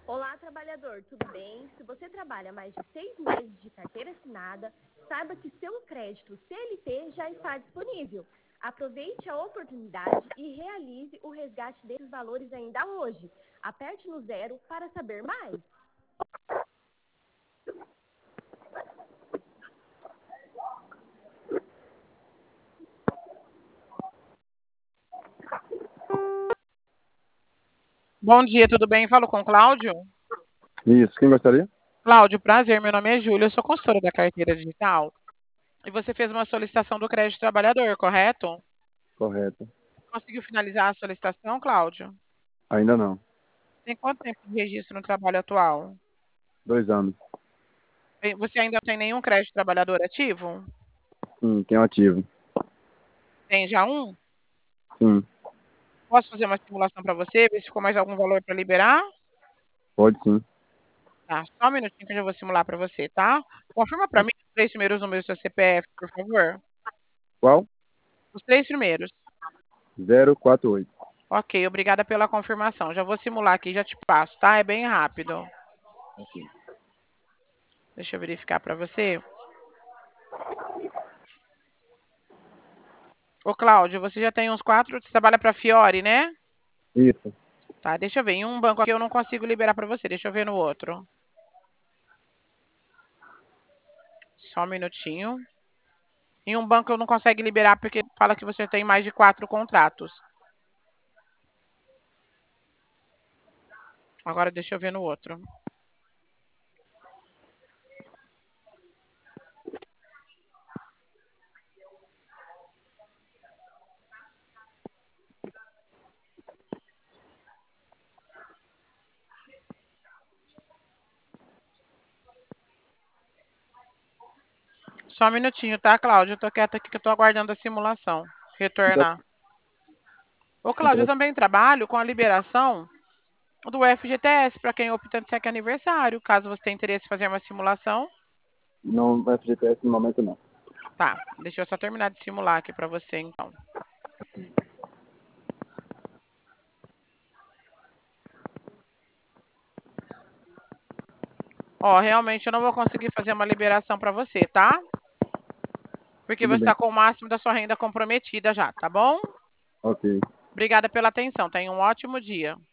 Olá, trabalhador, tudo bem? Se você trabalha mais de 6 meses de carteira assinada, saiba que seu crédito CLT já está disponível. Aproveite a oportunidade e realize o resgate desses valores ainda hoje. Aperte no 0 para saber mais. Bom dia, tudo bem? Falo com o Cláudio. Isso, quem gostaria? Cláudio, prazer, meu nome é Júlia, eu sou consultora da carteira digital. E você fez uma solicitação do crédito trabalhador, correto? Correto. Conseguiu finalizar a solicitação, Cláudio? Ainda não. Tem quanto tempo de registro no trabalho atual? 2 anos. Você ainda não tem nenhum crédito trabalhador ativo? Sim, tem um ativo. Tem já um? Sim, Posso fazer uma simulação para você, ver se ficou mais algum valor para liberar? pode sim. Tá, só um minutinho que eu já vou simular para você, tá? Confirma para mim os três primeiros números do seu CPF, por favor. Qual? Os três primeiros. 048. Ok, obrigada pela confirmação. Já vou simular aqui, já te passo, tá? É bem rápido. Ok. Deixa eu verificar para você. Ô, Cláudio, você já tem uns quatro. Você trabalha para Fiore, né? Isso. Tá, deixa eu ver. Em um banco aqui eu não consigo liberar para você. Deixa eu ver no outro. Só um minutinho. Em um banco eu não consigo liberar porque fala que você tem mais de 4 contratos. Agora deixa eu ver no outro. Só um minutinho, tá, Cláudio? Eu tô quieta aqui que eu tô aguardando a simulação Então, retornar. Ô, Cláudio, eu então também trabalho com a liberação do FGTS para quem opta de cheque aniversário. Caso você tenha interesse em fazer uma simulação. não vai FGTS no momento não. Tá, deixa eu só terminar de simular aqui para você, então. Ó, realmente eu não vou conseguir fazer uma liberação para você, tá? Porque Tudo você bem. está com o máximo da sua renda comprometida já, tá bom? Ok. Obrigada pela atenção. Tenha um ótimo dia.